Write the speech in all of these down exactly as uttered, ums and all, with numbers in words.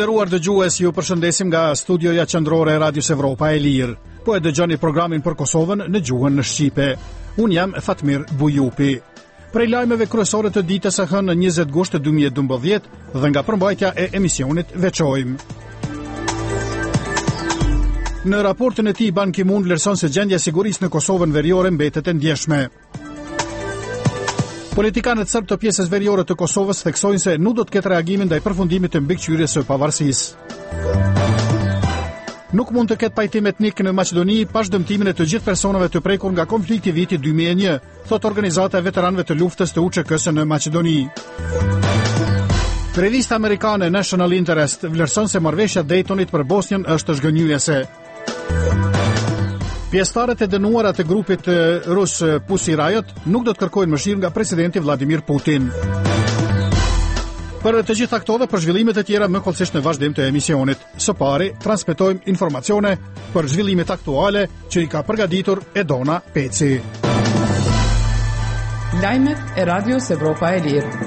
Të nderuar dëgjues, ju përshëndesim nga studioja qendrore e Radios Evropa e Lirë. Po e dëgjoni programin për Kosovën në gjuhën në shqipe. Unë jam Fatmir Bujupi. Prej lajmeve kryesore të ditës së hënë njëzet gusht dy mijë e dymbëdhjetë dhe nga përmbajtja e emisionit veçojmë. Në raportin e tij Ban Ki-moon vlerëson se gjendja e sigurisë në Kosovën veriore mbetet e ndjeshme. Politikanët serb të pjesës veriore të Kosovës theksojnë se nuk do të ketë reagimin ndaj përfundimit të mbikëqyrjes së pavarësisë. Nuk mund të ketë pajtim etnik në Maqedoni pa dëmtimin e të gjithë personave të prekur nga konflikti viti dy mijë e një, thot organizata e veteranëve të luftës të U Q K-s në Maqedoni. Revista amerikane National Interest vlerëson se marrëveshja Daytonit për Bosnjën është zhgënjyese. Pjesëtarët e dënuara të grupit rus Pussy Riot nuk do të kërkojnë mëshirë nga presidenti Vladimir Putin. Për të gjitha këto dhe për zhvillimet e tjera më kollësisht në vazhdim të emisionit. Së pari, transmetojmë informacione për zhvillimet aktuale që i ka përgatitur Edona Peci. Lajmet e Radios Evropa e Lirë.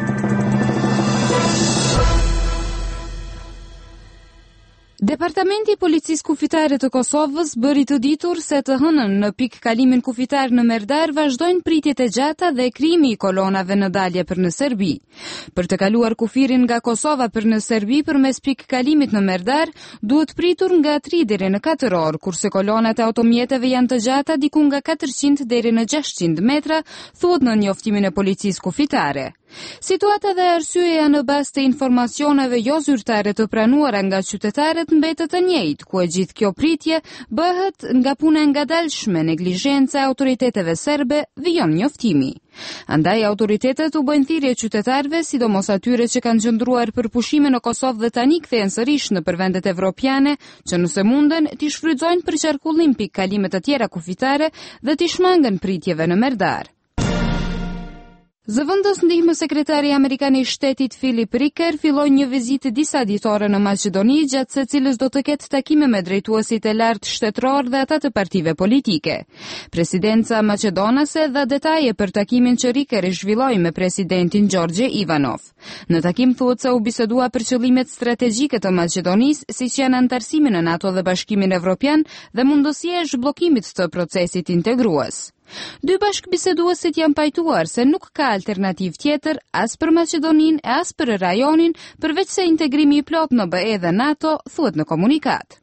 Departamenti i Policisë Kufitare të Kosovës bëri të ditur se të hënën në pikë kalimin kufitar në Merdar vazhdojnë pritjet e gjata dhe krimi i kolonave në dalje për në Serbi. Për të kaluar kufirin nga Kosova për në Serbi përmes pikë kalimit në Merdar, duhet pritur nga tri deri në katër orë, kurse kolonat e automjeteve janë të gjata diku nga katërqind deri në gjashtëqind metra, thuhet në njoftimin e Policisë Kufitare. Situata dhe arsyeja në bazë të informacioneve jo zyrtare të pranuara nga qytetarët mbetet e njëjtë, ku e gjithë kjo pritje bëhet nga puna e ngadalshme, neglizhenca e autoriteteve serbe, vijon njoftimi. Andaj autoritetet u bëjnë thirrje qytetarëve, sidomos atyre që kanë qëndruar për pushime në Kosovë dhe tani kthehen sërish në vendet evropiane, që nëse munden t'i shfrytëzojnë për qarkullim pikë kalime të tjera kufitare dhe t'i shmangën pritjeve në Merdar. Zëvendës ndihmë sekretari amerikan i shtetit Philip Ricker filloi një vizitë disa ditore në Maqedoni, gjatë së cilës do të ketë takime me drejtuesit e lartë shtetëror dhe ata të partive politike. Presidenca maqedonase dha detaje për takimin që Ricker i zhvilloi me presidentin Gjorgje Ivanov. Në takim thuhet se u bisedua për qëllimet strategjike të Maqedonisë, siç janë antarësimi në NATO dhe Bashkimin Evropian dhe mundësia e zhbllokimit të procesit integrues. Dy bashkëbiseduesit janë pajtuar se nuk ka alternativë tjetër as për Maqedoninë e as për rajonin, përveç se integrimi i plot në B E dhe NATO, thuhet në komunikat.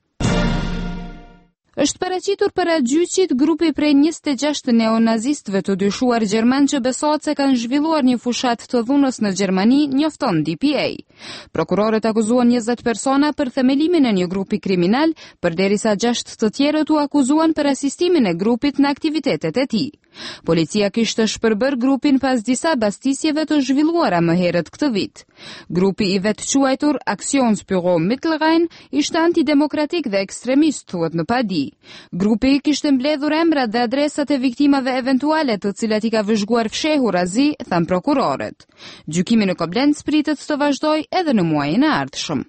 Është paraqitur para gjyqit grupi prej njëzet e gjashtë neonazistëve të dyshuar gjerman që besohet se kanë zhvilluar një fushat të dhunës në Gjermani, njofton D P A. Prokurorët akuzuan njëzet persona për themelimin e një grupi kriminal, përderisa gjashtë të tjerët u akuzuan për asistimin e grupit në aktivitetet e tij. Policia kishte shpërbër grupin pas disa bastisjeve të zhvilluara më herët këtë vit. Grupi i vetëquajtur Aktionsbüro Mittelrhein ishte antidemokratik dhe ekstremist, thuhet në padi. Grupi kishte mbledhur emrat dhe adresat e viktimave eventuale të cilat i ka vëzhguar fshehur azi, than prokurorët. Gjykimi në Koblenz pritet të vazhdoj edhe në muajin e ardhshëm.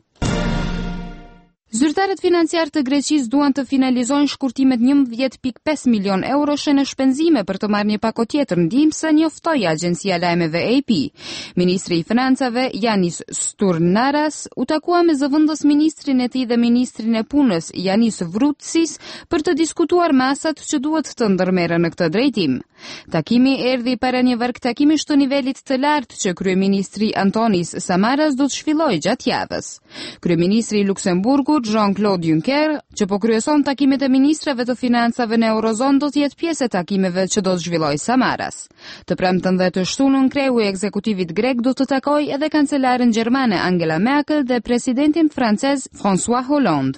Zyrtarët financiar të Greqisë duan të finalizojnë shkurtimet njëmbëdhjetë pikë pesë milion eurosh në shpenzime për të marrë një pakot tjetër ndihmëse, njoftoi agjencia lajmeve A P. Ministri i Financave Yanis Sturnaras u takua me zëvendës ministrin e tij dhe ministrin e punës Yanis Vroutsis për të diskutuar masat që duhet të ndërmerren në këtë drejtim. Takimi erdhi para një vargtakimish të nivelit të lartë që kryeministri Antonis Samaras do të zhvillojë gjatë javës. Kryeministri i Luksemburgut Jean-Claude Juncker, që po kryeson takimet e ministrave të financave në Eurozonë, do të jetë pjesë e takimeve që do të zhvillojë Samaras. Të premten dhe të shtunën kreu i ekzekutivit grek do të takojë edhe kancelaren gjermane Angela Merkel dhe presidentin francez François Hollande.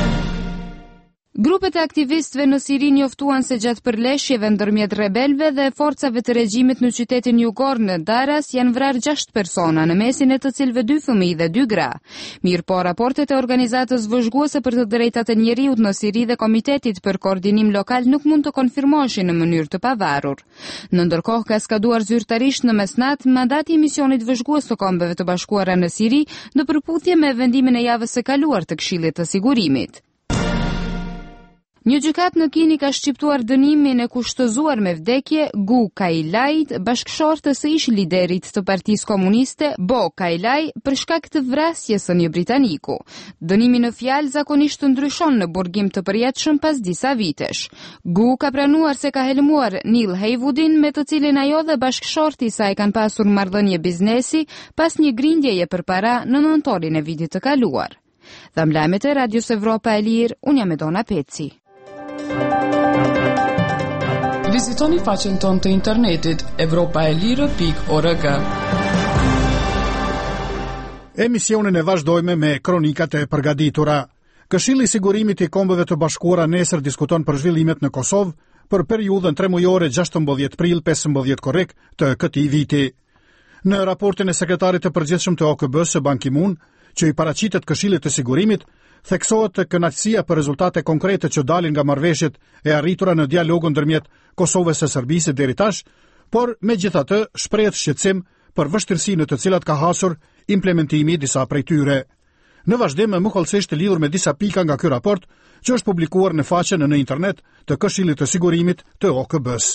Grupet e aktivistëve në Siri njoftuan se gjatë përleshjeve ndërmjet rebelëve dhe forcave të regjimit në qytetin jugor në Daras janë vrarë gjashtë persona, në mesin e të cilëve dy fëmijë dhe dy gra. Mirë po, raportet e organizatës vëzhguese për të drejtat e njeriut në Siri dhe Komitetit për Koordinim Lokal nuk mund të konfirmoheshin në mënyrë të pavarur. Në ndërkohë ka skaduar zyrtarisht në mesnat mandati i misionit vëzhgues të Kombeve të Bashkuara në Siri në përputhje me vendimin e javës së kaluar të Këshillit të Sigurimit. Një gjykat në Kini ka shqiptuar dënimin e kushtëzuar me vdekje Gu Kailait, bashkëshor të së ish liderit të Partisë Komuniste Bo Kailai, për shkak të vrasjes së një britaniku. Dënimi në fjalë zakonisht ndryshon në burgim të përjetshëm pas disa vitesh. Gu ka pranuar se ka helmuar Neil Heywoodin, me të cilin ajo dhe bashkëshorti i saj kanë pasur marrëdhënie biznesi pas një grindjeje për para në nëntorin e vitit të kaluar. Dhe lajmet e Radios Evropa e Lirë, unë jam Edona Peci. Vizitoni faqen tonë të internetit evropaelire pikë org. Emisionin e vazhdojme me kronikat e përgatitura. Këshilli i Sigurimit i Kombeve të Bashkuara nesër diskuton për zhvillimet në Kosovë për periudhën tremujore gjashtëmbëdhjetë prill pesëmbëdhjetë korrik të këtij viti. Në raportin e sekretarit të përgjithshëm të O K B-s së Ban Ki-moon, që i paraqitet Këshillit të Sigurimit, theksohet kënaqësia për rezultate konkrete që dalin nga marrëveshjet e arritura në dialogun ndërmjet Kosovës së Serbisë deri tash, por megjithatë shprehet shqetësim për vështirësinë të cilat ka hasur implementimi i disa prej tyre. Në vazhdim, më kollësisht lidhur me disa pika nga ky raport, që është publikuar në faqen në internet të Këshillit të Sigurimit të O K B-s.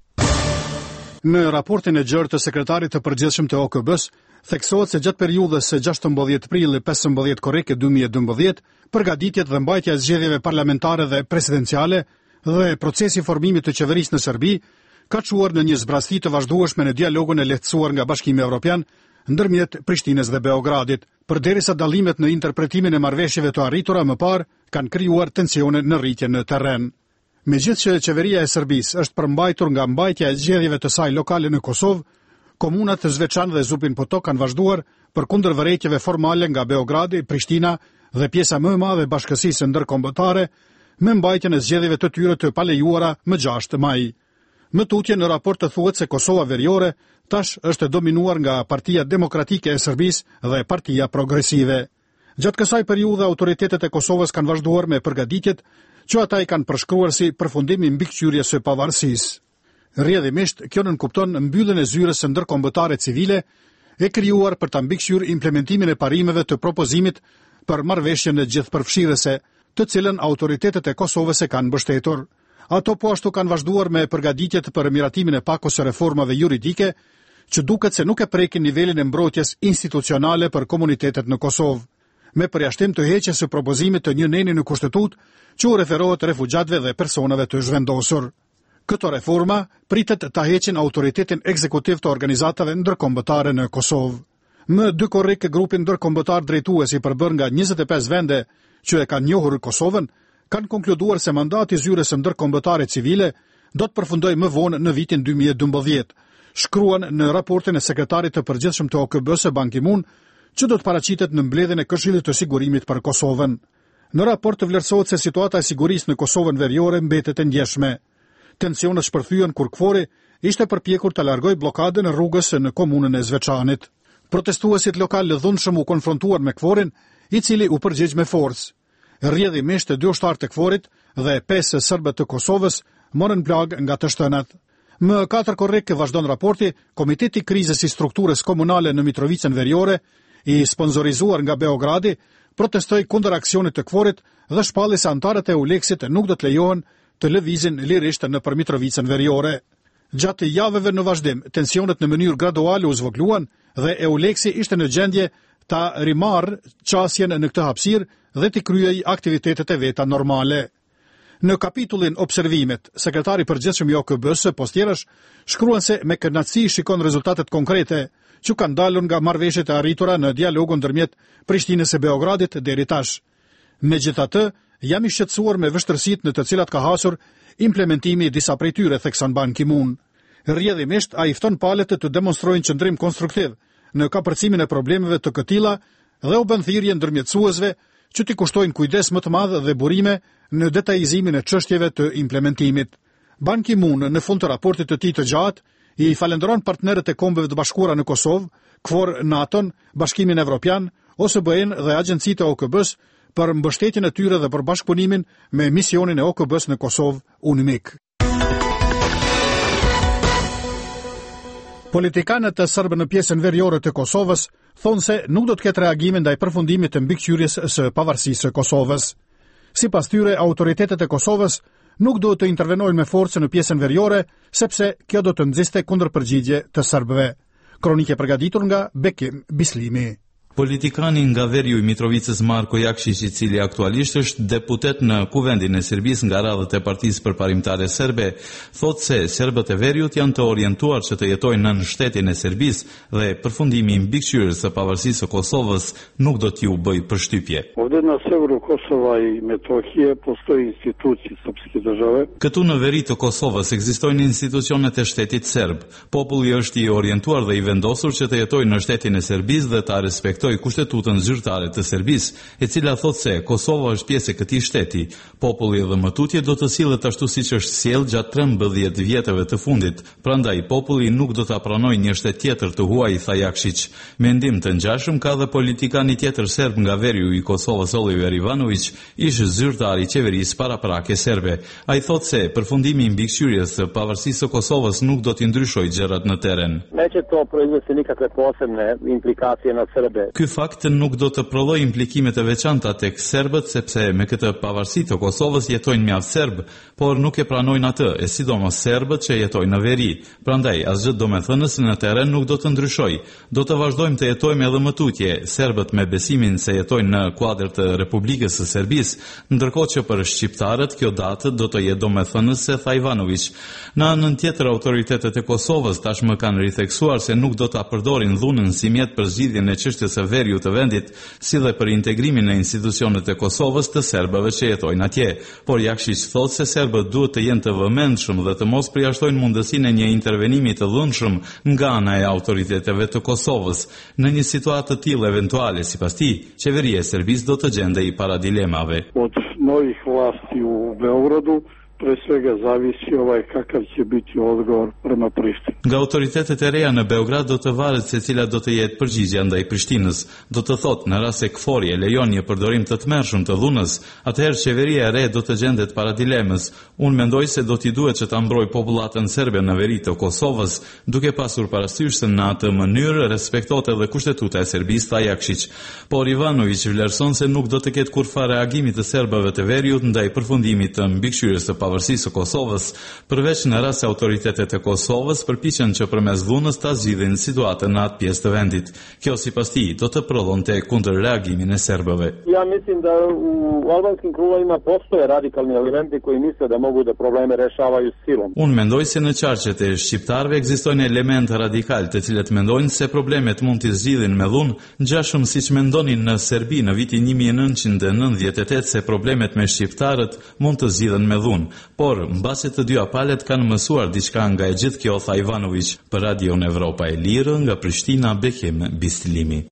Në raportin e gjerë të sekretarit të përgjithshëm të O K B-s, theksohet se gjatë periudhës së gjashtëmbëdhjetë prill e pesëmbëdhjetë korrik dy mijë e dymbëdhjetë, përgatitjet dhe mbajtja e zgjedhjeve parlamentare dhe presidenciale dhe procesi i formimit të qeverisë në Serbi ka çuar në një zbrasti të vazhdueshme në dialogun e lehtësuar nga Bashkimi Evropian ndërmjet Prishtinës dhe Beogradit, përderisa dallimet në interpretimin e marrëveshjeve të arritura më parë kanë krijuar tensione në rritje në terren. Megjithëse qeveria e Serbisë është përmbajtur nga mbajtja e zgjedhjeve të saj lokale në Kosovë, komunat të Zvečan dhe Zupin Potok kanë vazhduar për kundër vërejtjeve formale nga Beogradi, Prishtina dhe pjesa më e madhe e bashkësisë ndërkombëtare me mbajtjen e zgjedhjeve të tyre të palejuara më gjashtë maj. Më tutje në raport të thuhet se Kosova Veriore tash është dominuar nga Partia Demokratike e Serbisë dhe Partia Progresive. Gjatë kësaj periudhe autoritetet e Kosovës kanë vazhduar me përgatitjet që ata i kanë përshkruar si përfundim i mbikëqyrjes së pavarësisë. Rrjedhimisht, kjo nënkupton mbylljen e zyrës së ndërkombëtare civile e krijuar për ta mbikëqyrë implementimin e parimeve të propozimit për marrëveshjen e gjithëpërfshirëse, të cilën autoritetet e Kosovës e kanë mbështetur. Ato po ashtu kanë vazhduar me përgatitjet për miratimin e pakos së reformave juridike, që duket se nuk e prekin nivelin e mbrojtjes institucionale për komunitetet në Kosovë, me përjashtim të heqjes së propozimit të një neni në kushtetut që u referohet refugjatëve dhe personave të zhvendosur. Këto reforma pritet ta heqin autoritetin ekzekutiv të organizatave ndërkombëtare në Kosovë. Më dy korrik grupi ndërkombëtar drejtues i përbërë nga njëzet e pesë vende që e kanë njohur Kosovën, kanë konkluduar se mandati i zyrës së ndërkombëtare civile do të përfundojë më vonë në vitin dy mijë e dymbëdhjetë, shkruan në raportin e sekretarit të përgjithshëm të O K B-s së Ban Ki-moon, që do të paraqitet në mbledhjen e Këshillit të Sigurimit për Kosovën. Në raport të vlerësohet se situata e sigurisë në Kosovën Veriore mbetet e ndjeshme. Tensionet shpërthyen kur Kfori ishte përpjekur të largojë bllokadën e rrugës në komunën e Zvečanit. Protestuesit lokal lëdhunshëm u konfrontuar me Kforin, i cili u përgjigj me forcë. Rrjedhimisht dy ushtarë të Kforit dhe pesë serbë të Kosovës morën plag nga të shtënat. Më katër korrik vazhdon raporti, Komiteti i Krizës i Strukturës Komunale në Mitrovicën Veriore, i sponsorizuar nga Beogradi, protestoi kundër aksionit të Kforit dhe shpalli se antarët e Euleksit nuk do të lejohen të lëvizin lirisht nëpër Mitrovicën Veriore. Gjatë javëve në vazhdim, tensionet në mënyrë graduale u zvogluan dhe Euleksi ishte në gjendje ta rimarrë qasjen në këtë hapësirë dhe të kryej aktivitetet e veta normale. Në kapitullin Observimet, sekretari përgjithshëm i O K B-s postjerash shkruan se me kënaqësi shikon rezultatet konkrete që kanë dalur nga marrëveshjet e arritura në dialogun ndërmjet Prishtinës e Beogradit deri tash. Megjithatë, jam i shqetësuar me vështirësitë në të cilat ka hasur implementimi i disa prej tyre, thekson Ban Ki-moon. Rrjedhimisht ai fton palët të demonstrojnë qëndrim konstruktiv në kapërcimin e problemeve të këtilla dhe u bën thirrje ndërmjetësuesve që t'i kushtojnë kujdes më të madh dhe burime në detajizimin e çështjeve të implementimit. Ban Ki-moon në fund të raportit të tij të gjatë i falenderon partnerët e Kombeve të Bashkuara në Kosovë, KFOR, NATO-n, Bashkimin Evropian, O S B E-n dhe agjencitë e O K B-s për mbështetjen e tyre dhe për bashkëpunimin me misionin e O K B-s në Kosovë, UNMIK. Politikanët e serbë në pjesën veriore të Kosovës thonë se nuk do të ketë reagime ndaj përfundimit të mbikëqyrjes së pavarësisë së Kosovës. Sipas tyre, autoritetet e Kosovës nuk duhet të intervenojnë me forcë në pjesën veriore, sepse kjo do të nxiste kundërpërgjigje të serbëve. Kronike përgatitur nga Bekim Bislimi. Politikani nga veriu i Mitrovicës Marko Jakšić, i cili aktualisht është deputet në Kuvendin e Serbisë nga radhët e Partisë Përparimtare Serbe, thotë se serbët e veriut janë të orientuar që të jetojnë në shtetin e Serbisë dhe përfundimi i mbikëqyrjes së pavarësisë së Kosovës nuk do t'ju bëjë përshtypje. Ovdje na severu Kosova i Metohije postoji institucije srpske države. Këtu në veri të Kosovës ekzistojnë institucionet e shtetit serb. Populli është i orientuar dhe i vendosur që të jetojë në shtetin e Serbisë dhe ta respektojë Kushtetutën zyrtare të Serbisë, e cila thotë se Kosova është pjesë e këtij shteti. Populli dhe mëtutje do të sillet ashtu siç është sjell gjatë trembëdhjetë vjetëve të fundit. Prandaj populli nuk do ta pranojë një shtet tjetër të huaj, tha Jakšić. Mendim të ngjashëm ka dhe politikani tjetër serb nga veriu i Kosovës, Oliver Ivanović, ish zyrtar i qeverisë paraprake serbe. Ai thotë se përfundimi i mbikëqyrjes së pavarësisë së Kosovës nuk do t'i ndryshojë gjërat në terren. Neće to proizvesti nikakve posebne implikacije na Srbe. Ky fakt nuk do të prodhojë implikimet e veçanta tek serbët, sepse me këtë pavarësi të Kosovës jetojnë mjaft serb, por nuk e pranojnë atë, e sidomos serbët që jetojnë në veri. Prandaj asgjë domethënës në terren nuk do të ndryshojë. Do të vazhdojmë të jetojmë edhe më tutje, serbët me besimin se jetojnë në kuadër të Republikës së Serbisë, ndërkohë që për shqiptarët kjo datë do të jetë domethënëse, tha Ivanović. Në anën tjetër, autoritetet e Kosovës tashmë kanë ritheksuar se nuk do ta përdorin dhunën si mjet për zgjidhjen e çështjes së veriu të vendit, si dhe për integrimin e institucionet e Kosovës të serbëve që jetojnë atje. Por Jakšić thotë se serbët duhet të jenë të vëmendshëm dhe të mos përjashtojnë mundësinë e një intervenimi të dhunshëm nga ana e autoriteteve të Kosovës. Në një situatë të tillë eventuale, sipas tij, qeveria e Serbisë do të gjendej para dilemave. Od novih vlasti u Beogradu pre svega zavisi ovaj kakav će biti odgovor prema Prištini. Nga autoritetet e reja në Beograd do të varet se cila do të jetë përgjigjja ndaj Prishtinës. Do të thotë, në rast se KFOR-i e lejon një përdorim të tmerrshëm të dhunës, atëherë qeveria e re do të gjendet para dilemës. Unë mendoj se do t'i duhet që ta mbrojë popullatën serbe në veri të Kosovës, duke pasur parasysh se në atë mënyrë respektohet edhe kushtetuta e Serbisë, tha Jakšić. Por Ivanović vlerëson se nuk do të ketë kurrë reagimi të serbëve të veriut ndaj përfundimit të mbikëqyrjes së pavarësisë së Kosovës, përveç në rast se autoritetet e Kosovës përpiqen që përmes dhunës ta zgjidhin situatën në atë pjesë të vendit. Kjo sipas tij do të prodhonte kundërreagimin e serbëve. Ja mislim da u albanskim krugovima postoje radikalni elementi koji misle da mogu da probleme rešavaju silom. Unë mendoj se në qarqet e shqiptarëve ekzistojnë elementë radikal të cilët mendojnë se problemet mund t'i zgjidhin me dhunë, ngjashëm siç mendonin në Serbi në vitin një mijë e nëntëqind e nëntëdhjetë e tetë se problemet me shqiptarët mund të zgjidhen me dhunë. Por mbasi të dyja palët kanë mësuar diçka nga e gjithë kjo, tha Ivanović. Për Radion Evropa e Lirë nga Prishtina, Bekim Bislimi.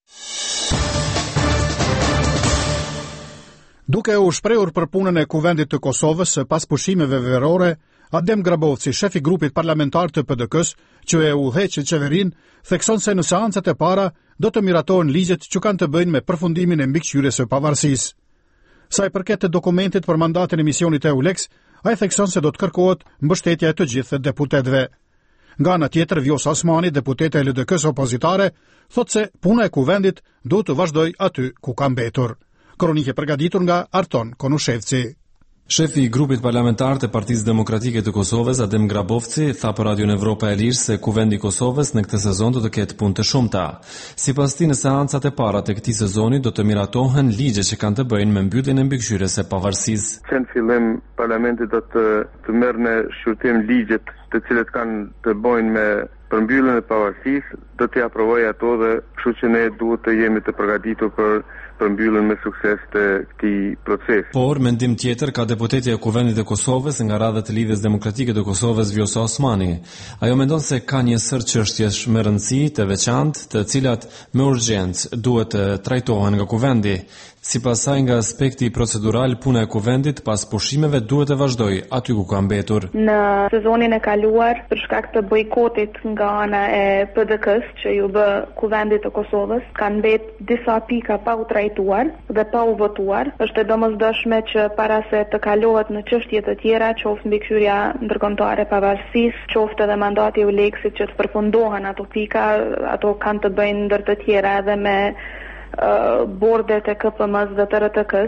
Duke u shprehur për punën e Kuvendit të Kosovës pas pushimeve verore, Adem Grabovci, shefi grupit parlamentar të P D K-s, që e udhëheq qeverinë, thekson se në seancat e para do të miratohen ligjet që kanë të bëjnë me përfundimin e mbikëqyrjes së pavarësisë. Sa i përket të dokumentit për mandatin e misionit e EULEX, ai thekson se do të kërkohet mbështetja e të gjithë deputetëve. Nga ana tjetër, Vjosa Osmani, deputete e L D K-s opozitare, thotë se puna e Kuvendit duhet të vazhdojë aty ku ka mbetur. Kronike përgatitur nga Arton Konushevci. Shefi i grupit parlamentar të Partisë Demokratike të Kosovës, Adem Grabovci, tha për Radion Evropa e Lirë se Kuvendi i Kosovës në këtë sezon do të ketë punë të shumta. Sipas tij, në seancat e para të këtij sezoni do të miratohen ligje që kanë të bëjnë me mbylljen e mbikëqyrjes së pavarësisë. Në fillim parlamenti do të të merrë në shqyrtim ligjet të cilët kanë të bëjnë me përmbylljen e pavarësisë, do t'i aprovojë ato dhe kështu që ne duhet të jemi të përgatitur për përmbylljen me sukses të këtij procesi. Por mendim tjetër ka deputetja e Kuvendit të Kosovës nga radha të Lidhjes Demokratike të Kosovës, Vjosa Osmani. Ajo mendon se ka një sër çështjesh me rëndësi të veçantë, të cilat me urgjencë duhet të trajtohen nga Kuvendi. Sipas saj, nga aspekti procedural, puna e Kuvendit pas pushimeve duhet të vazhdojë aty ku ka mbetur. Në sezonin e kaluar, për shkak të bojkotit nga ana e P D K-s që ju bë Kuvendit të Kosovës, kanë mbetë disa pika pa u trajtuar dhe pa u votuar. Është e domosdoshme që para se të kalohet në çështje të tjera, qoftë mbikëqyrja ndërkombëtare e pavarësisë, qoftë edhe mandati i EULEX-it, që të përfundohen ato pika, ato kanë të bëjnë ndër të tjera edhe me bordet e K P M-s dhe të R T K-s,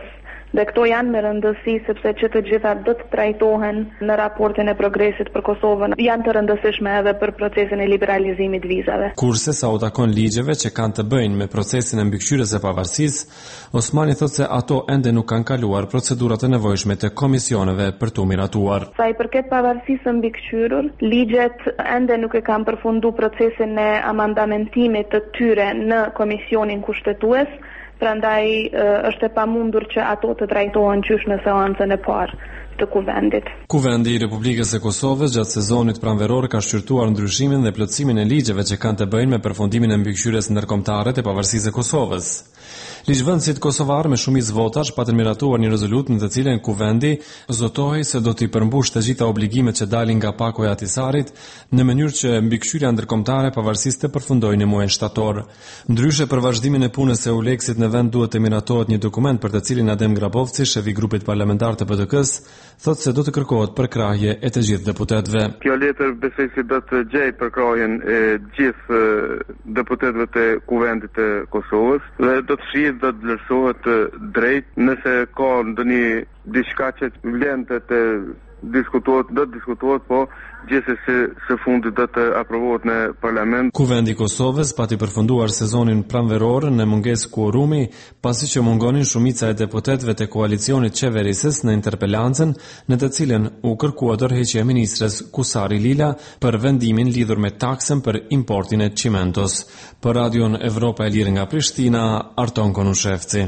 Dhe këto janë me rëndësi sepse që të gjitha do të trajtohen në raportin e progresit për Kosovën, janë të rëndësishme edhe për procesin e liberalizimit vizave. Kurse sa u takon ligjeve që kanë të bëjnë me procesin e mbikëqyrjes së pavarësisë, Osmani thotë se ato ende nuk kanë kaluar procedurat e nevojshme të komisioneve për tu miratuar. Sa i përket pavarësisë së mbikëqyrur, ligjet ende nuk e kanë përfunduar procesin e amandamentimit të tyre në komisionin kushtetues, prandaj është e pamundur që ato të trajtohen qysh në seancën e parë të kuvendit. Kuvendi i Republikës së Kosovës gjatë sezonit pranveror ka shqyrtuar ndryshimin dhe plotësimin e ligjeve që kanë të bëjnë me përfundimin e mbikëqyrjes ndërkombëtare të pavarësisë së Kosovës. Ligjvënësit kosovar me shumicë votash patën miratuar një rezolutë në të cilën kuvendi zotohej se do t'i përmbush të gjitha obligimet që dalin nga pakoja e Atisarit në mënyrë që mbikëqyrja ndërkombëtare pavarësisë të përfundojë në muajin shtator. Ndryshe për vazhdimin e punës së Euleksit në vend duhet të miratohet një dokument për të cilin Adem Grabovci, shefi i grupit parlamentar të P D K-s, thotë se do të kërkohet përkrahje e të gjithë deputetëve. Kjo letër besoj se do të gjejë përkrahjen e gjithë deputetëve të kuvendit të Kosovës dhe do të shihet do të vlerësohet drejt nëse ka ndonjë diçka që vlen të diskutohet, do të diskutohet, po gjithsesi së fundit do të aprovohet në parlament. Kuvendi i Kosovës pati përfunduar sezonin pranveror në mungesë kuorumi, pasi që mungonin shumica e deputetëve të koalicionit qeverisës në interpelancën në të cilën u kërkua dorëheqja e ministres Kusari Lila për vendimin lidhur me taksën për importin e çimentos. Për Radion Evropa e Lirë nga Prishtina, Arton Konushevci.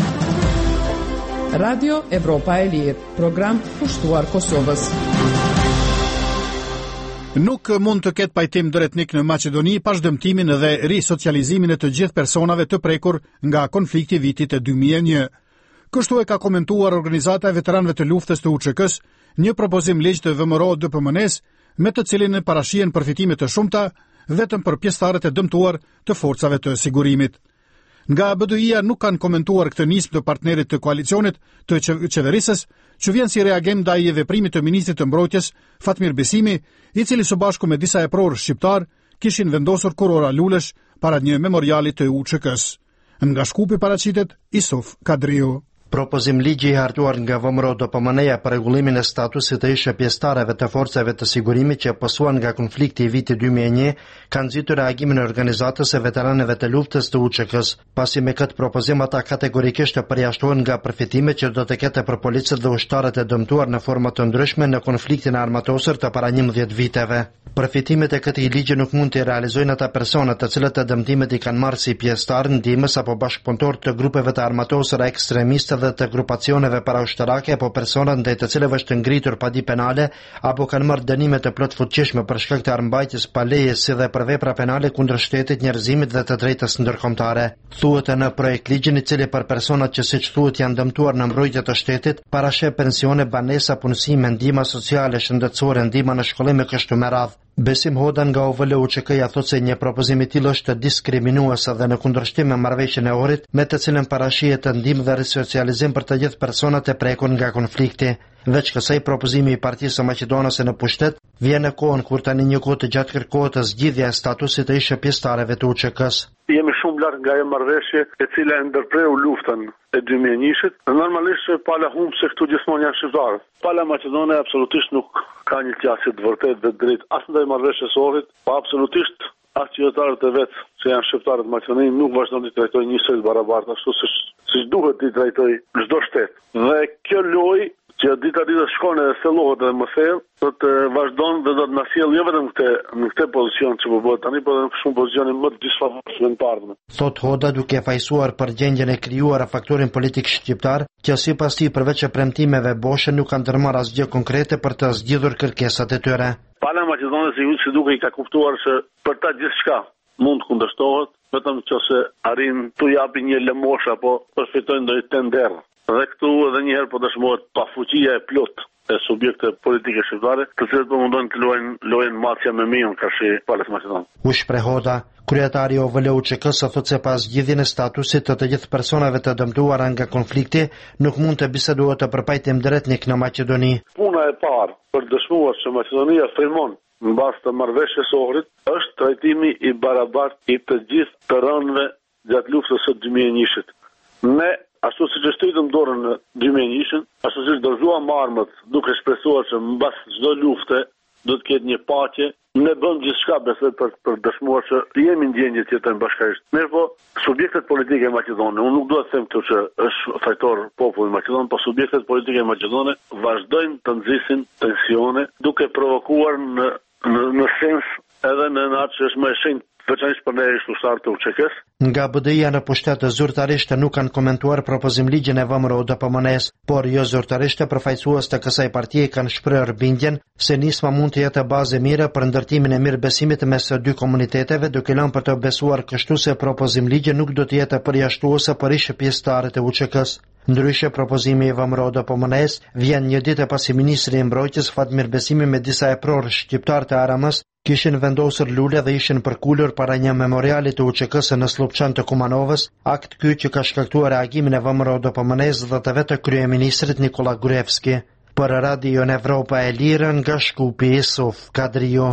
Radio Evropa e Lirë, program pushtuar Kosovës. Nuk mund të ketë pajtim drejtnik në Maqedoni pas dëmtimin dhe risocializimin e të gjithë personave të prekur nga konflikti vitit e dy mijë e një. Kështu e ka komentuar Organizata e Veteranëve të Luftës të U Ç K-s, një propozim ligj të V M R O D P M N-s, me të cilin parashihen përfitime të shumta vetëm për pjesëtarët e dëmtuar të forcave të sigurimit. Nga B D I-a nuk kanë komentuar këtë nismë të partnerit të koalicionit të qeverisës, që vjen si reagim ndaj veprimit të ministrit të mbrojtjes Fatmir Besimi, i cili së bashku me disa epror shqiptar kishin vendosur kurora lulesh para një memoriali të U Ç K-s. Nga Shkupi paraqitet Isuf Kadriu. Propozim ligji i hartuar nga V M R O D P M N-ja për rregullimin e statusit të ish pjesëtarëve të forcave të sigurimit që pësuan nga konflikti i vitit dy mijë e një ka nxitur reagimin e Organizatës së Veteranëve të Luftës të U Ç K-s, pasi me këtë propozim ata kategorikisht të përjashtohen nga përfitimet që do të ketë për policët dhe ushtarët e dëmtuar në forma të ndryshme në konfliktin armatosur të para njëmbëdhjetë viteve. Përfitimet e këtij ligji nuk mund të realizojnë ata persona të cilët të dëmtimet i kanë marrë si pjesëtar, ndihmës apo bashkëpunëtor të grupeve të armatosura ekstremiste dhe të grupacioneve paraushtarake apo persona ndaj të cilëve është ngritur padi penale apo kanë marrë dënime të plotfuqishme për shkak të armbajtjes pa leje si dhe për vepra penale kundër shtetit, njerëzimit dhe të drejtës ndërkombëtare. Thuhet në projekt ligjin i cili për personat që siç thuhet janë dëmtuar në mbrojtje të shtetit, parasheh pensione, banesa, punësime, ndihma sociale, shëndetësore, ndihma në shkollim e kështu me radhë. Besim Hodan nga O V L U Ç K-ja thotë se një propozim i tillë është diskriminues dhe në kundërshtim me marrëveshjen e Ohrit, me të cilën parashihet të ndihmë dhe risocializim për të gjithë personat e prekur nga konflikti. Veç kësaj, propozimi i Partisë së Maqedonisë në pushtet vjen në kohën kur tani një kohë të gjatë kërkohet zgjidhja e statusit të ish pjesëtarëve të U Ç K-s. Jemi shumë larg nga ajo marrëveshje e cila e ndërpreu luftën e dy mijë e një-shit. Normalisht pala humb se këtu gjithmonë janë shqiptarë. Pala Maqedonia absolutisht nuk ka një qasje të vërtetë dhe drejt as ndaj marrëveshjes Ohrit, pa absolutisht as qytetarët e vet që janë shqiptarët Maqedonisë nuk vazhdon të trajtojnë njësoj barabartë ashtu siç siç duhet të trajtojë çdo shtet. Dhe kjo lojë që dita dita shkon edhe thellohet edhe më thellë, do të vazhdon dhe do të na sjellë jo vetëm këtë në këtë pozicion që po bëhet tani, por edhe në shumë pozicione më të disfavorshme në ardhmen. Thot Hoda duke fajsuar për gjendjen e krijuar faktorin politik shqiptar, që sipas tij përveç premtimeve boshe nuk kanë ndërmarrë asgjë konkrete për të zgjidhur kërkesat e tyre. Pala Maqedonisë si duke i ka kuptuar se për ta gjithçka mund të kundërshtohet, vetëm nëse arrin t'u japi një lëmosh apo përfitojnë ndonjë tender. Dhe këtu edhe një herë po dëshmohet pafuqia e plot e subjekte politike shqiptare, të cilët po mundojnë të luajnë lojën macja me miun karshi palës Maqedonisë. U shpreh Hoda, kryetari i O V L U Ç K-s thotë se pas zgjidhjen e statusit të të gjithë personave të dëmtuara nga konflikti, nuk mund të bisedohet të përpajtim drejtnik në Maqedoni. Puna e parë për dëshmuar se Maqedonia frymon mbas të marrëveshjes së Ohrit është trajtimi i barabartë i të gjithë të rënëve gjatë luftës së dy mijë e një-shit. Ne ashtu siç është shtytëm dorën në Gjymenishën, ashtu siç dorëzuam armët, duke shpresuar që mbas çdo lufte do të ketë një paqe, ne bëm gjithçka besoj për për dëshmuar që jemi ndjenjë të jetojmë bashkërisht. Mirë po, subjektet politike maqedone, unë nuk dua të them këtu që është fajtor populli maqedon, po subjektet politike maqedone vazhdojnë të nxisin tensione, duke provokuar në në, në sens edhe në atë që është më e shenjtë veçanërisht për ne ushtarë të U Q K-s. Nga B D I-a në pushtetë zyrtarisht nuk kanë komentuar propozim ligjin e V M R O D P M N-s, por jo zyrtarisht përfaqësues të kësaj partie kanë shprehur bindjen se nisma mund të jetë bazë e mirë për ndërtimin e mirëbesimit mes së dy komuniteteve, duke lënë për të besuar kështu se propozim ligji nuk do të jetë përjashtuese për ish pjesëtarët e U Q K-s. Ndryshe, propozimi i V M R O D P M N-s vjen një ditë pas i ministri i mbrojtjes Fatmir Besimi me disa e prorë shqiptar të Aramës kishin vendosur lule dhe ishin përkulur para një memoriali të U Q K-s në Slupçan të Kumanovës, akt ky që ka shkaktuar reagimin e V M R O D P M N-s dhe të vetë kryeministrit Nikola Gruevski. Për Radio Evropa e Lirë nga Shkupi Isuf Kadrio.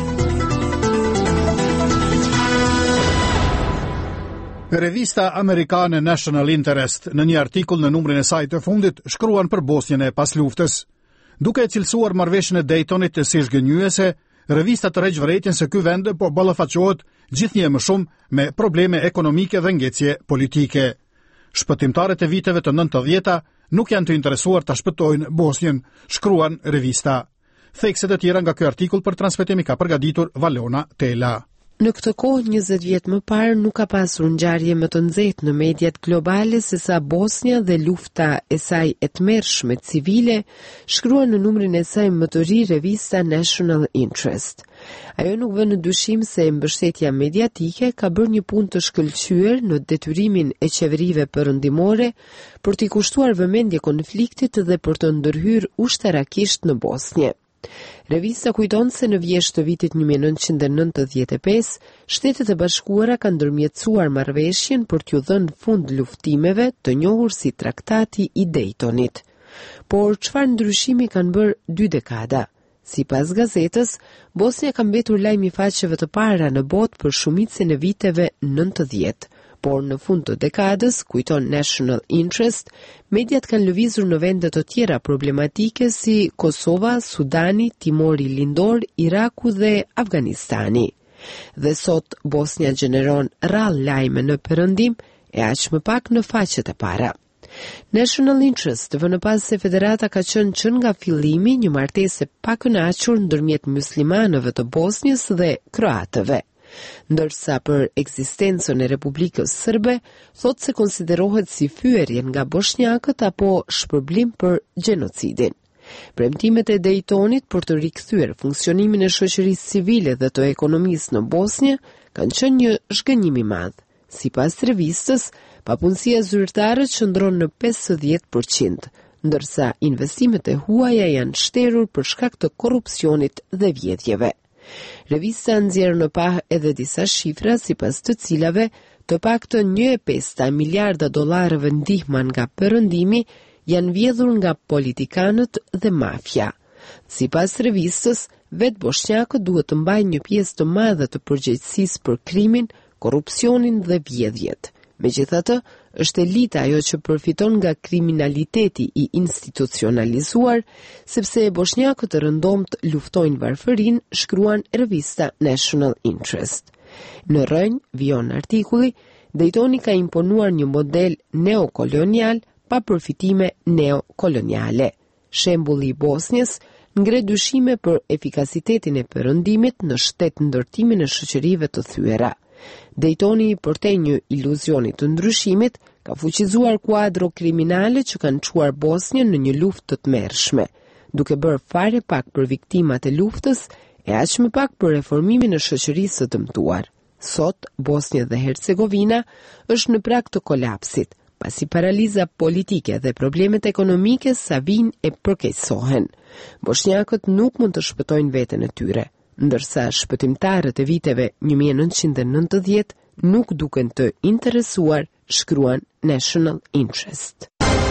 Revista amerikane National Interest në një artikull në numrin e saj të fundit shkruan për Bosnjën e pas luftës. Duke e cilësuar marrëveshjen e Daytonit të si zhgënjyese, revista të rreq vërejtjen se ky vend po ballafaqohet gjithnjë më shumë me probleme ekonomike dhe ngjecje politike. Shpëtimtarët e viteve të nëntëdhjeta nuk janë të interesuar ta shpëtojnë Bosnjën, shkruan revista. Thekset e tjera nga ky artikull për transmetimi ka përgatitur Valona Tela. Në këtë kohë, njëzet vjet më parë, nuk ka pasur ngjarje më të nxehtë në mediat globale se sa Bosnja dhe lufta e saj e tmerrshme civile, shkruan në numrin e saj më të ri revista National Interest. Ajo nuk vë në dyshim se mbështetja mediatike ka bërë një punë të shkëlqyer në detyrimin e qeverive perëndimore për t'i kushtuar vëmendje konfliktit dhe për të ndërhyrë ushtarakisht në Bosnjë. Revista kujton se në vjesht të vitit një mijë e nëntëqind e nëntëdhjetë e pesë, Shtetet e Bashkuara kanë ndërmjetësuar marrëveshjen për t'ju dhënë fund luftimeve të njohur si Traktati i Daytonit. Por çfarë ndryshimi kanë bërë dy dekada? Sipas gazetës, Bosnja ka mbetur lajm i faqeve të para në botë për shumicën e viteve nëntëdhjetë. Por në fund të dekadës, kujton National Interest, mediat kanë lëvizur në vende të tjera problematike si Kosova, Sudani, Timori Lindor, Iraku dhe Afganistani. Dhe sot Bosnja gjeneron rrallë lajme në perëndim e aq më pak në faqet e para. National Interest vënë pas se federata ka qenë që nga fillimi një martesë pa kënaqur ndërmjet muslimanëve të Bosnjës dhe kroatëve. Ndërsa për ekzistencën e Republikës Sërbe, thot se konsiderohet si fyerje nga bosnjakët apo shpërblim për gjenocidin. Premtimet e Daytonit për të rikthyer funksionimin e shoqërisë civile dhe të ekonomisë në Bosnjë kanë qenë një zhgënjim i madh. Sipas revistës, papunësia zyrtare qëndron në pesëdhjetë përqind, ndërsa investimet e huaja janë shterur për shkak të korrupsionit dhe vjedhjeve. Revista nxjerr në pah edhe disa shifra sipas të cilave të paktën një e pesë miliarda dollarëve ndihma nga perëndimi janë vjedhur nga politikanët dhe mafia. Sipas revistës, vetë bosnjakët duhet të mbajnë një pjesë të madhe të përgjegjësisë për krimin, korrupsionin dhe vjedhjet. Megjithatë, është elita ajo që përfiton nga kriminaliteti i institucionalizuar, sepse bosnjakët e rëndomt luftojnë varfërinë, shkruan revista National Interest. Në rrënjë, vijon artikulli, Daytoni ka imponuar një model neokolonial pa përfitime neokoloniale. Shembulli i Bosnjës ngre dyshime për efikasitetin e perëndimit në shtet ndërtimin e shoqërive të thyera. Daytoni përtej një iluzioni të ndryshimit ka fuqizuar kuadro kriminale që kanë çuar Bosnjën në një luftë të tmerrshme, duke bërë fare pak për viktimat e luftës e aq më pak për reformimin e shoqërisë së dëmtuar. Sot, Bosnja dhe Hercegovina është në prag të kolapsit, pasi paraliza politike dhe problemet ekonomike sa vinë e përkeqësohen. Bosnjakët nuk mund të shpëtojnë veten e tyre, ndërsa shpëtimtarët e viteve një mijë e nëntëqind e nëntëdhjetë nuk duken të interesuar, shkruan National Interest.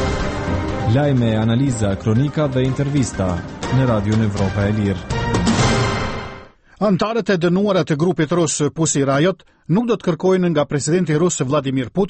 Lajme, analiza, kronika dhe intervista në Radio Evropa e Lirë. Antarët e dënuara të grupit rus Pussy Riot nuk do të kërkojnë nga presidenti rus Vladimir Putin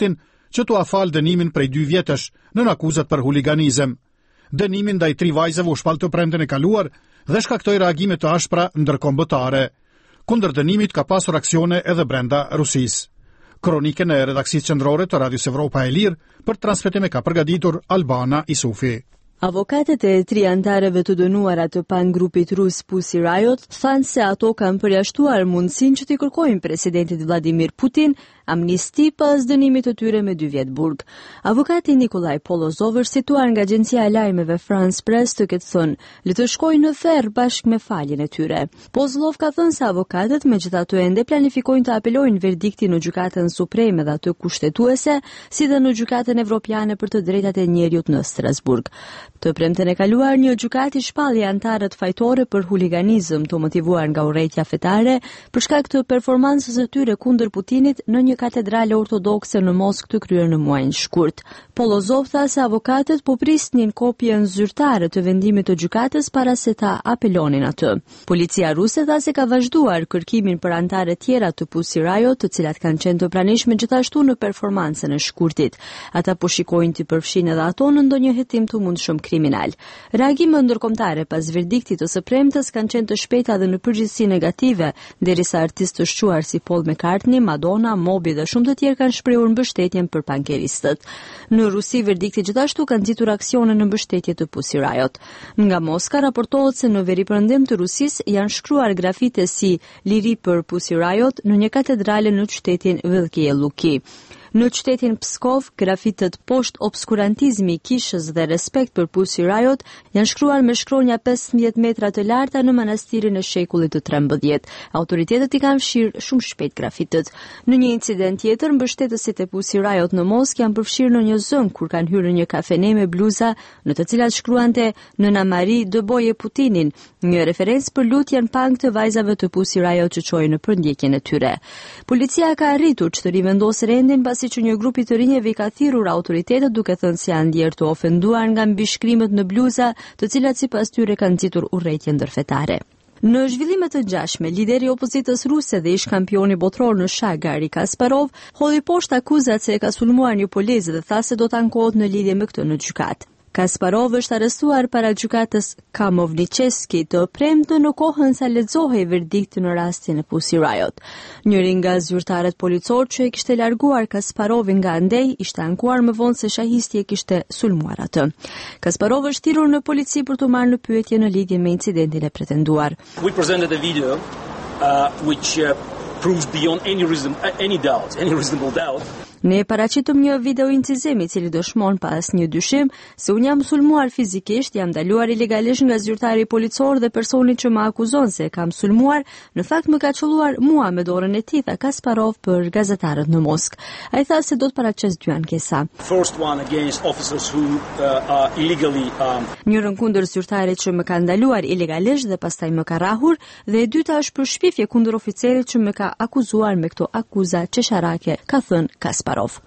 që tu afal dënimin prej dy vjetësh në akuzat për huliganizëm. Dënimin ndaj tri vajzave u shpall të premten e kaluar dhe shkaktoi reagime të ashpra ndërkombëtare. Kundër dënimit ka pasur aksione edhe brenda Rusisë. Kronikën e redaksisë qendrore të Radios Evropa e Lirë për transmetim e ka përgatitur Albana Isufi. Avokatët e tri antarëve të dënuara të pan-grupit rus Pussy Riot thanë se ato kanë përjashtuar mundësinë që t'i kërkojnë presidentit Vladimir Putin amnisti pas dënimit të tyre me dy vjet burg. Avokati Nikolaj Polozov është situar nga agjencia e lajmeve France Press të ketë thënë, le të shkojnë në ferr bashkë me faljen e tyre. Polozov ka thënë se avokatët megjithatë ende planifikojnë të apelojnë verdiktin në gjykatën supreme dhe atë kushtetuese, si dhe në gjykatën evropiane për të drejtat e njerëzit në Strasburg. Të premten e kaluar, një gjykati shpalli antarët fajtore për huliganizëm të motivuar nga urrejtja fetare për shkak të performancës së tyre kundër Putinit në një katedrale ortodokse në Moskë të kryer në muajin shkurt. Polozov tha se avokatët po prisnin kopjen zyrtare të vendimit të gjykatës para se ta apelonin atë. Policia ruse tha se ka vazhduar kërkimin për antarët tjera të Pussy Riot, të cilat kanë qenë të pranishme gjithashtu në performancën e shkurtit. Ata po shikojnë të përfshin edhe ato në ndonjë hetim të mundshëm kriminal. Reagimet ndërkombëtare pas verdiktit të së premtës kanë qenë të shpejta dhe në përgjithësi negative, derisa artistë të shquar si Paul McCartney, Madonna, Moby dhe shumë të tjerë kanë shprehur mbështetjen për pankeristët. Në Rusi verdikti gjithashtu ka nxitur aksione në mbështetje të Pussy Riot. Nga Moska raportohet se në veri perëndim të Rusisë janë shkruar grafite si Liri për Pussy Riot në një katedrale në qytetin Veliki Luki. Në qytetin Pskov, grafitët poshtë obskurantizmi i kishës dhe respekt për Pussy Riot janë shkruar me shkronja pesëmbëdhjetë metra të larta në manastirin e shekullit të trembëdhjetë. Autoritetet i kanë fshirë shumë shpejt grafitët. Në një incident tjetër, mbështetësit e Pussy Riot në Moskë janë përfshirë në një zëng kur kanë hyrë në një kafene me bluza në të cilat shkruante Nëna Mari dëboje Putinin, një referencë për lutjen punk të vajzave të Pussy Riot që çojnë në përndjekjen e tyre. Policia ka arritur që të rivendosë rendin pasi që një grup i të rinjeve i ka thirrur autoritetet duke thënë se janë ndjerë të ofenduar nga mbishkrimet në bluza, të cilat sipas tyre kanë nxitur urrejtje ndërfetare. Në zhvillime të ngjashme, lideri i opozitës ruse dhe ish kampioni botror në shah Garri Kasparov hodhi poshtë akuzat se e ka sulmuar një polic dhe tha se do të ankohet në lidhje me këtë në gjykatë. Kasparov është arrestuar para gjykatës Kamovnicheski të premtë në kohën sa lexohej verdikti në rastin e Pussy Riot. Njëri nga zyrtarët policor që e kishte larguar Kasparovin nga andej ishte ankuar më vonë se shahisti e kishte sulmuar atë. Kasparov është thirrur në polici për të marrë në pyetje në lidhje me incidentin e pretenduar. We presented a video uh, which uh, proves beyond any reason, any doubt, any reasonable doubt. Ne paraqitëm një video incizimi i cili dëshmon pas një dyshim se unë jam sulmuar fizikisht, jam daluar ilegalisht nga zyrtari policor dhe personi që më akuzon se e kam sulmuar, në fakt më ka çelluar mua me dorën e tij, tha Kasparov për gazetarët në Moskë. Ai tha se do të paraqes dy ankesa. First one against officers who uh, are illegally um... Njërën kundër zyrtarit që më ka ndaluar ilegalisht dhe pastaj më ka rrahur, dhe e dyta është për shpifje kundër oficerit që më ka akuzuar me këto akuza qesharake, ka thënë Kasparov. Parov.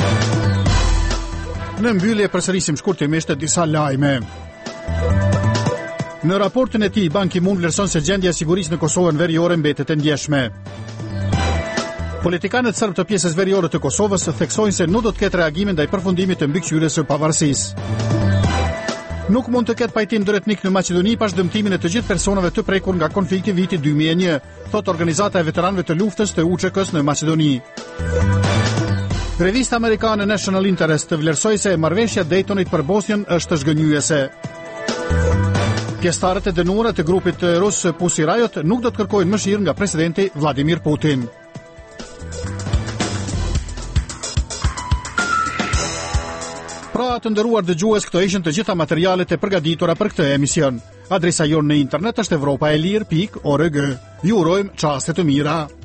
Në mbyllje përsërisim shkurtimisht disa lajme. Në raportin e tij, Ban Ki-moon vlerëson se gjendja e sigurisë në Kosovën veriore mbetet e ndjeshme. Politikanët serb të pjesës veriore të Kosovës theksojnë se nuk do të ketë reagimin ndaj përfundimit të mbikëqyrjes së pavarësisë. Nuk mund të ketë pajtim ndëretnik në Maqedoni pas dëmtimin e të gjithë personave të prekur nga konflikti viti dy mijë e një, thot Organizata e Veteranëve të Luftës të U Ç K-s në Maqedoni. Revista amerikane National Interest të vlerësoi se marrëveshja Daytonit për Bosnjën është zhgënjyese. Pjesëtarët e dënuara të grupit rus Pussy Riot nuk do të kërkojnë mëshirë nga presidenti Vladimir Putin. Pra të nderuar dëgjues, këto ishin të gjitha materialet e përgatitura për këtë emision. Adresa jonë në internet është evropaelir pikë org. Ju urojmë çaste të mira.